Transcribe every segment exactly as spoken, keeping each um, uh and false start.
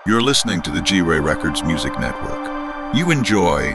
You're listening to the G-Ray Records Music Network. You enjoy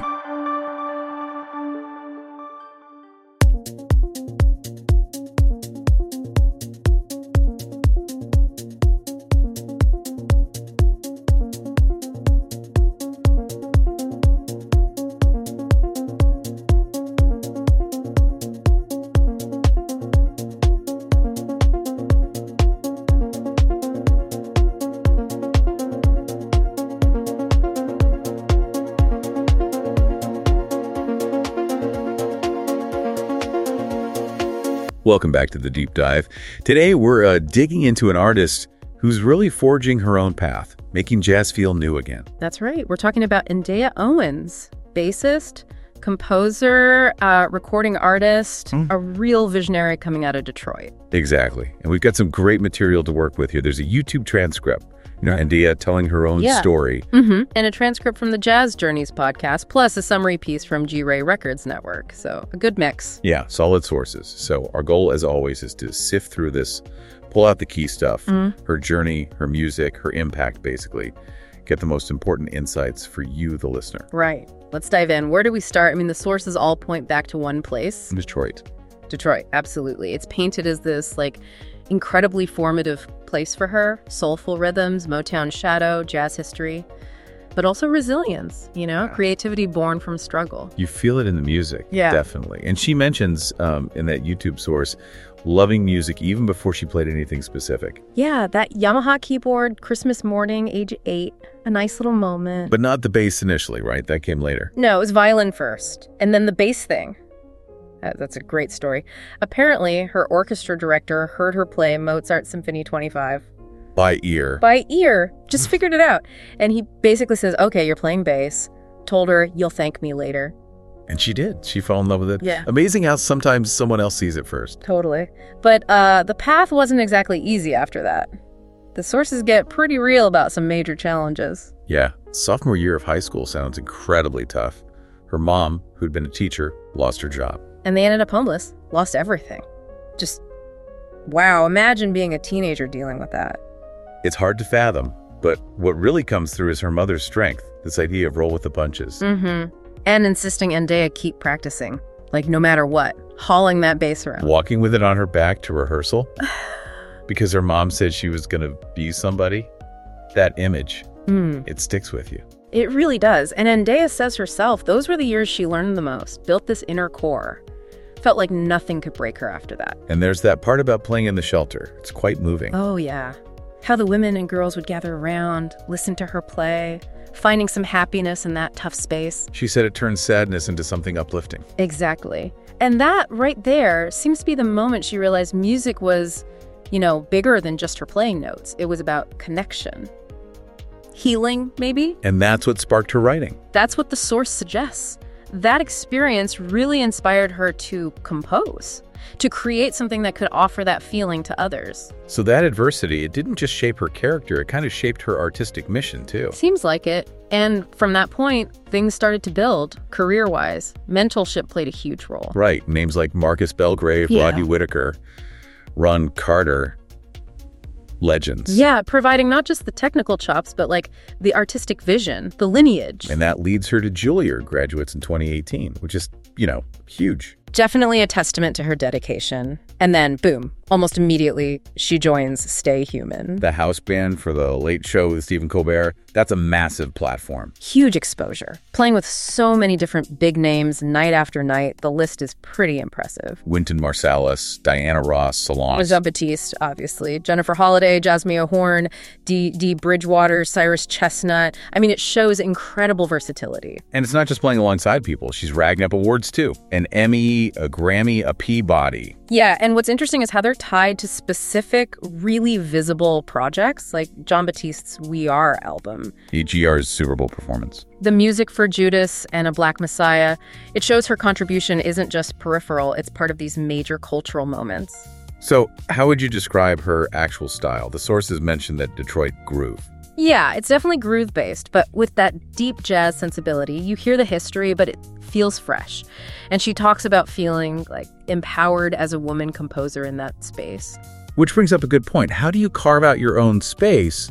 Welcome back to The Deep Dive. Today, we're uh, digging into an artist who's really forging her own path, making jazz feel new again. That's right. We're talking about N'Dea Owens, bassist, composer, uh, recording artist, mm. a real visionary coming out of Detroit. Exactly. And we've got some great material to work with here. There's a YouTube transcript. You know, N'Dea telling her own yeah. story. Mm-hmm. And a transcript from the Jazz Journeys podcast, plus a summary piece from G-Ray Records Network. So a good mix. Yeah, solid sources. So our goal, as always, is to sift through this, pull out the key stuff, mm. her journey, her music, her impact, basically. Get the most important insights for you, the listener. Right. Let's dive in. Where do we start? I mean, the sources all point back to one place. Detroit. Detroit, absolutely. It's painted as this, like, incredibly formative place for her. Soulful rhythms, Motown shadow, jazz history, but also resilience, you know, yeah. creativity born from struggle. You feel it in the music, yeah. definitely. And she mentions um, in that YouTube source, loving music even before she played anything specific. Yeah, that Yamaha keyboard, Christmas morning, age eight, a nice little moment. But not the bass initially, right? That came later. No, it was violin first, and then the bass thing. Uh, that's a great story. Apparently, her orchestra director heard her play Mozart Symphony twenty-five. By ear. By ear. Just figured it out. And he basically says, okay, you're playing bass. Told her, you'll thank me later. And she did. She fell in love with it. Yeah. Amazing how sometimes someone else sees it first. Totally. But uh, the path wasn't exactly easy after that. The sources get pretty real about some major challenges. Yeah. Sophomore year of high school sounds incredibly tough. Her mom, who'd been a teacher, lost her job. And they ended up homeless, lost everything. Just, wow, imagine being a teenager dealing with that. It's hard to fathom, but what really comes through is her mother's strength, this idea of roll with the punches. Mm-hmm. And insisting N'Dea keep practicing, like no matter what, hauling that bass around. Walking with it on her back to rehearsal because her mom said she was going to be somebody. That image, mm. it sticks with you. It really does. And N'Dea says herself, those were the years she learned the most, built this inner core. Felt like nothing could break her after that. And there's that part about playing in the shelter. It's quite moving. Oh, yeah. How the women and girls would gather around, listen to her play, finding some happiness in that tough space. She said it turned sadness into something uplifting. Exactly. And that right there seems to be the moment she realized music was, you know, bigger than just her playing notes. It was about connection. Healing, maybe? And that's what sparked her writing. That's what the source suggests. That experience really inspired her to compose, to create something that could offer that feeling to others. So that adversity, it didn't just shape her character, it kind of shaped her artistic mission, too. Seems like it. And from that point, things started to build, career-wise. Mentorship played a huge role. Right. Names like Marcus Belgrave, yeah. Rodney Whitaker, Ron Carter. Legends. Yeah, providing not just the technical chops, but like the artistic vision, the lineage. And that leads her to Juilliard graduates in twenty eighteen, which is, you know, huge. Definitely a testament to her dedication. And then, boom, almost immediately, she joins Stay Human. The house band for The Late Show with Stephen Colbert, that's a massive platform. Huge exposure. Playing with so many different big names night after night, the list is pretty impressive. Wynton Marsalis, Diana Ross, Solange. Jean-Baptiste, obviously. Jennifer Holliday, Jasmine Horn, Dee, Dee Bridgewater, Cyrus Chestnut. I mean, it shows incredible versatility. And it's not just playing alongside people. She's racking up awards, too. An Emmy, a Grammy, a Peabody. Yeah, and what's interesting is how they're tied to specific, really visible projects, like Jean-Baptiste's We Are album. E G R's Super Bowl performance. The music for Judas and A Black Messiah. It shows her contribution isn't just peripheral, it's part of these major cultural moments. So how would you describe her actual style? The sources mentioned that Detroit groove. Yeah, it's definitely groove-based, but with that deep jazz sensibility. You hear the history, but it feels fresh. And she talks about feeling like empowered as a woman composer in that space. Which brings up a good point. How do you carve out your own space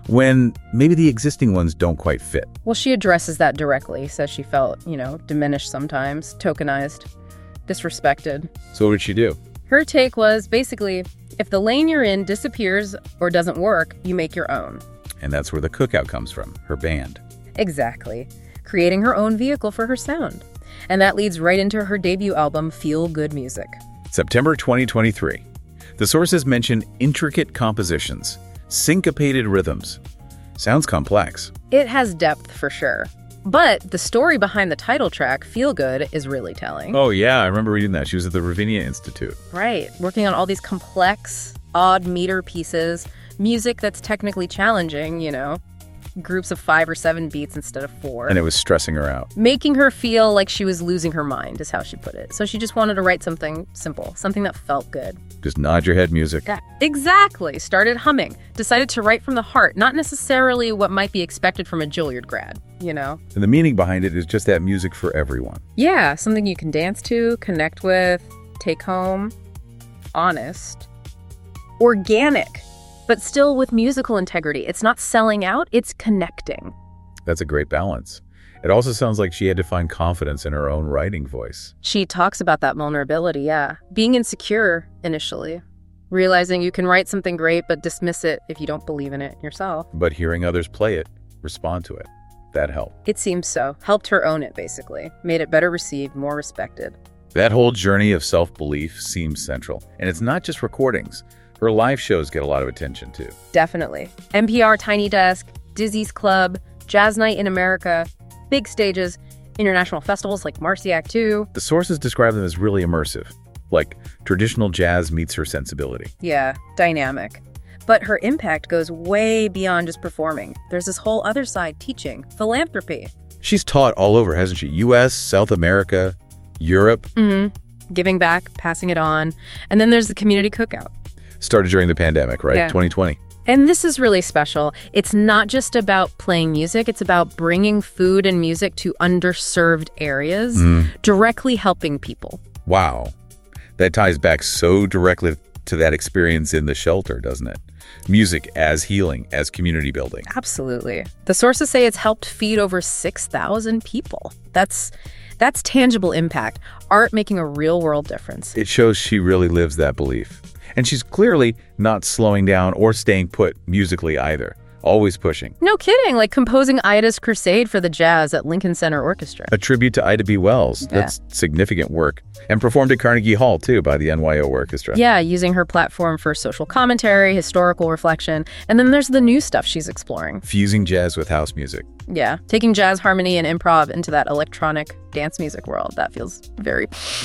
when maybe the existing ones don't quite fit. Well, she addresses that directly, says she felt, you know, diminished sometimes, tokenized, disrespected. So what did she do? Her take was basically, if the lane you're in disappears or doesn't work, you make your own. And that's where the Cookout comes from, her band. Exactly. Creating her own vehicle for her sound. And that leads right into her debut album, Feel Good Music. September twenty twenty-three. The sources mention intricate compositions, syncopated rhythms. Sounds complex. It has depth for sure. But the story behind the title track, Feel Good, is really telling. Oh, yeah, I remember reading that. She was at the Ravinia Institute. Right, working on all these complex, odd meter pieces, music that's technically challenging, you know, groups of five or seven beats instead of four. And it was stressing her out. Making her feel like she was losing her mind, is how she put it. So she just wanted to write something simple, something that felt good. Just nod your head music. Yeah, exactly. Started humming. Decided to write from the heart, not necessarily what might be expected from a Juilliard grad, you know? And the meaning behind it is just that music for everyone. Yeah, something you can dance to, connect with, take home. Honest. Organic, but still with musical integrity. It's not selling out, it's connecting. That's a great balance. It also sounds like she had to find confidence in her own writing voice. She talks about that vulnerability, yeah. Being insecure initially. Realizing you can write something great, but dismiss it if you don't believe in it yourself. But hearing others play it, respond to it, that helped. It seems so. Helped her own it, basically. Made it better received, more respected. That whole journey of self-belief seems central. And it's not just recordings. Her live shows get a lot of attention, too. Definitely. N P R Tiny Desk, Dizzy's Club, Jazz Night in America, big stages, international festivals like Marciac two. The sources describe them as really immersive, like traditional jazz meets her sensibility. Yeah, dynamic. But her impact goes way beyond just performing. There's this whole other side, teaching, philanthropy. She's taught all over, hasn't she? U S, South America, Europe. Mm-hmm. Giving back, passing it on. And then there's the community cookout. Started during the pandemic, right? Yeah. twenty twenty. And this is really special. It's not just about playing music. It's about bringing food and music to underserved areas, Mm. directly helping people. Wow. That ties back so directly to that experience in the shelter, doesn't it? Music as healing, as community building. Absolutely. The sources say it's helped feed over six thousand people. That's that's tangible impact. Art making a real-world difference. It shows she really lives that belief. And she's clearly not slowing down or staying put musically either. Always pushing. No kidding, like composing Ida's Crusade for the Jazz at Lincoln Center Orchestra. A tribute to Ida B. Wells. Yeah. That's significant work. And performed at Carnegie Hall, too, by the N Y O Orchestra. Yeah, using her platform for social commentary, historical reflection. And then there's the new stuff she's exploring. Fusing jazz with house music. Yeah, taking jazz harmony and improv into that electronic dance music world. That feels very,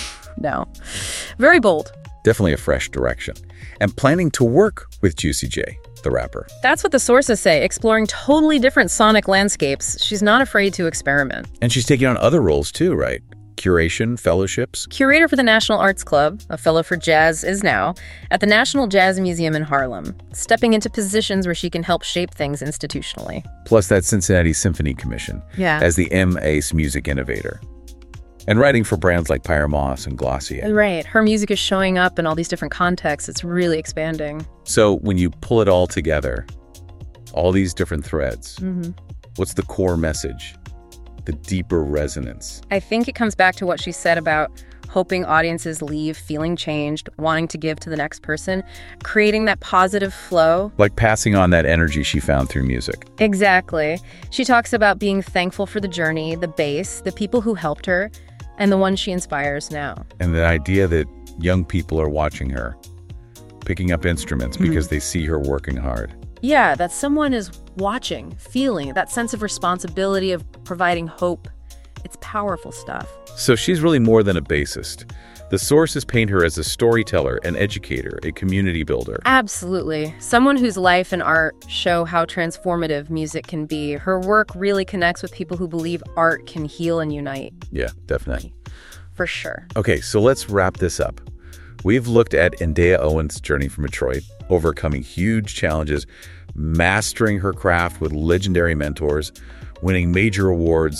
no, very bold. Definitely a fresh direction. And planning to work with Juicy J, the rapper. That's what the sources say, exploring totally different sonic landscapes. She's not afraid to experiment. And she's taking on other roles too, right? Curation, fellowships. Curator for the National Arts Club, a fellow for jazz is now, at the National Jazz Museum in Harlem, stepping into positions where she can help shape things institutionally. Plus that Cincinnati Symphony Commission Yeah. as the M. Ace Music Innovator. And writing for brands like Pyre Moss and Glossier. Right. Her music is showing up in all these different contexts. It's really expanding. So when you pull it all together, all these different threads, Mm-hmm. what's the core message? The deeper resonance. I think it comes back to what she said about hoping audiences leave feeling changed, wanting to give to the next person, creating that positive flow. Like passing on that energy she found through music. Exactly. She talks about being thankful for the journey, the base, the people who helped her, and the one she inspires now. And the idea that young people are watching her, picking up instruments Mm-hmm. because they see her working hard. Yeah, that someone is watching, feeling, that sense of responsibility of providing hope. It's powerful stuff. So she's really more than a bassist. The sources paint her as a storyteller, an educator, a community builder. Absolutely. Someone whose life and art show how transformative music can be. Her work really connects with people who believe art can heal and unite. Yeah, definitely. For sure. Okay, so let's wrap this up. We've looked at Ndea Owens' journey from Detroit, overcoming huge challenges, mastering her craft with legendary mentors, winning major awards,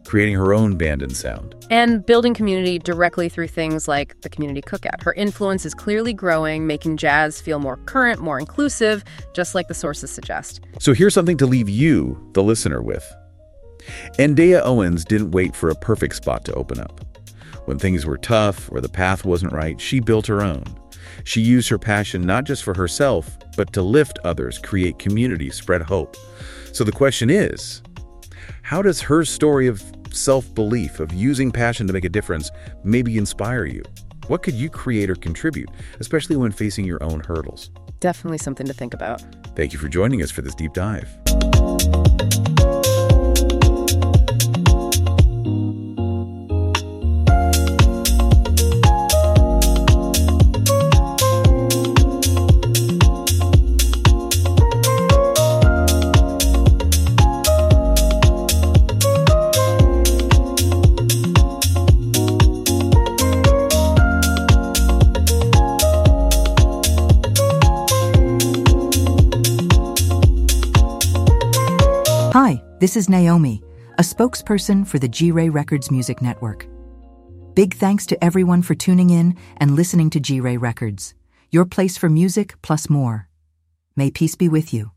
creating her own band and sound. And building community directly through things like the community cookout. Her influence is clearly growing, making jazz feel more current, more inclusive, just like the sources suggest. So here's something to leave you, the listener, with. N'Dea Owens didn't wait for a perfect spot to open up. When things were tough or the path wasn't right, she built her own. She used her passion not just for herself, but to lift others, create community, spread hope. So the question is, how does her story of self-belief, of using passion to make a difference, maybe inspire you? What could you create or contribute, especially when facing your own hurdles? Definitely something to think about. Thank you for joining us for this deep dive. Hi, this is Naomi, a spokesperson for the G-Ray Records Music Network. Big thanks to everyone for tuning in and listening to G-Ray Records, your place for music plus more. May peace be with you.